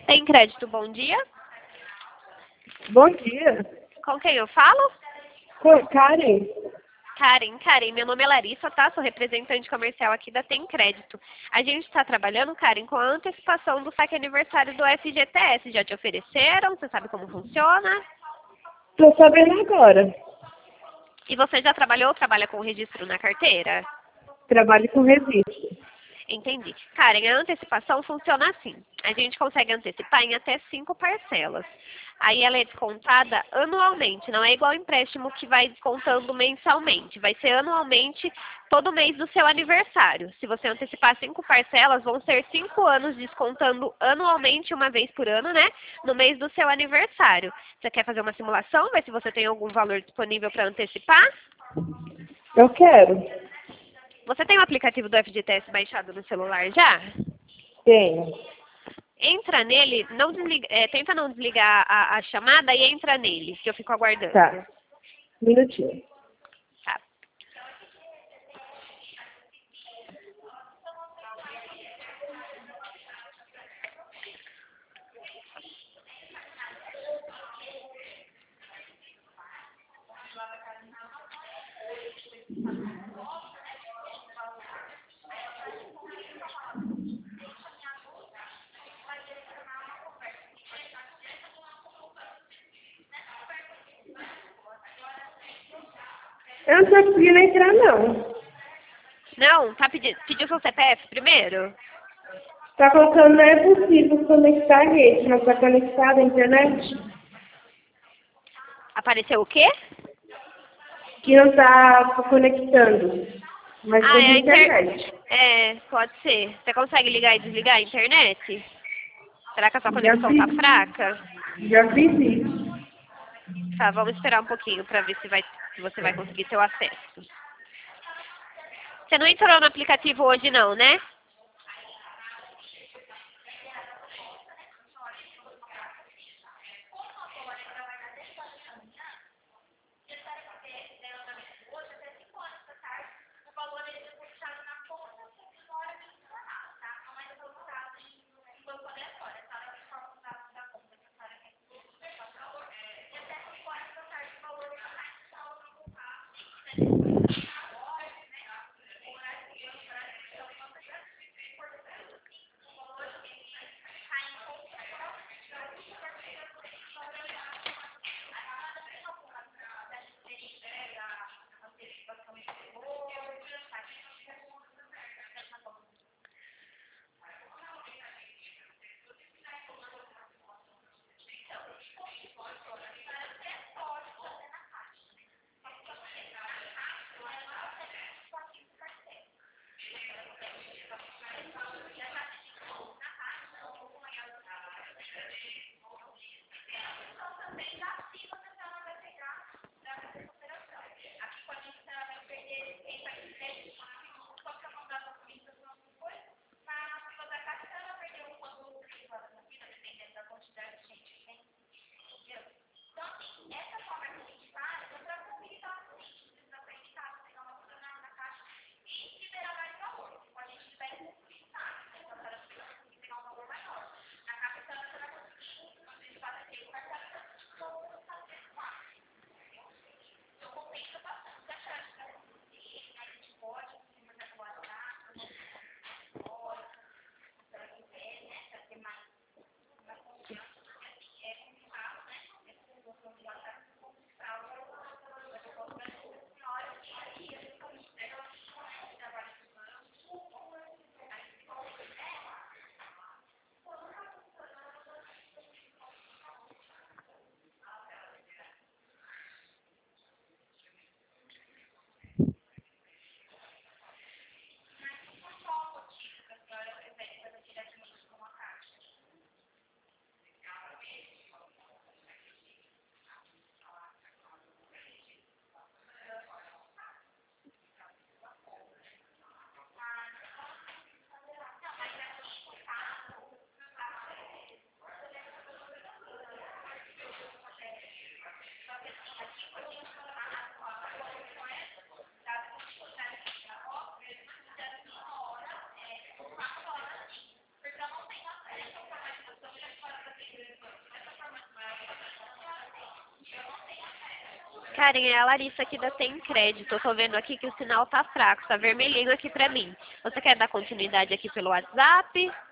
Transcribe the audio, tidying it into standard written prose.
Tem crédito, bom dia. Bom dia. Com quem eu falo? Karen. Karen, meu nome é Larissa, tá? Sou representante comercial aqui da Tem Crédito. A gente está trabalhando, Karen, com a antecipação do saque aniversário do FGTS. Já te ofereceram? Você sabe como funciona? Tô sabendo agora. E você já trabalhou ou trabalha com registro na carteira? Trabalho com registro. Entendi. Karen, a antecipação funciona assim. A gente consegue antecipar em até 5 parcelas. Aí ela é descontada anualmente, não é igual empréstimo que vai descontando mensalmente. Vai ser anualmente, todo mês do seu aniversário. Se você antecipar 5 parcelas, vão ser 5 anos descontando anualmente, uma vez por ano, né? No mês do seu aniversário. Você quer fazer uma simulação? Ver se você tem algum valor disponível para antecipar? Eu quero. Você tem o aplicativo do FGTS baixado no celular já? Tenho. Entra nele, não desliga, tenta não desligar a chamada e entra nele, que eu fico aguardando. Tá. Um minutinho. Tá. Eu não tô conseguindo entrar, não. Não, tá pediu seu CPF primeiro? Tá colocando, não é possível conectar a rede, mas tá conectada à internet? Apareceu o quê? Que não tá conectando. Mas Ah, tem é a internet. pode ser. Você consegue ligar e desligar a internet? Será que a sua Já conexão tá fiz. fraca? Já fiz isso. Tá, vamos esperar um pouquinho pra ver se você vai conseguir ter o acesso. Você não entrou no aplicativo hoje não, né? Karen, é a Larissa aqui da Tem Crédito. Eu tô vendo aqui que o sinal tá fraco, tá vermelhinho aqui pra mim. Você quer dar continuidade aqui pelo WhatsApp?